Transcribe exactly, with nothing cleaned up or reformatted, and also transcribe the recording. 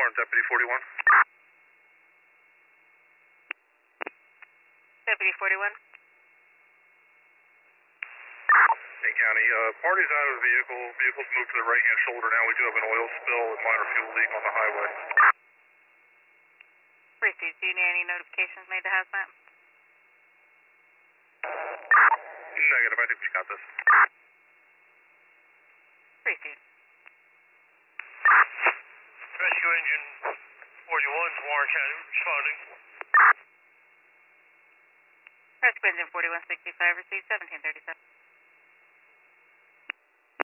on Deputy forty-one. Deputy forty-one. Dane County, uh, party's out of the vehicle. Vehicle's moved to the right-hand shoulder now. We do have an oil spill and minor fuel leak on the highway. Receive. Do you need any notifications made to hazmat? Negative. I think we got this. Receive. Rescue engine forty-one to Warren County responding. Rescue engine forty-one sixty-five. Receive seventeen thirty-seven.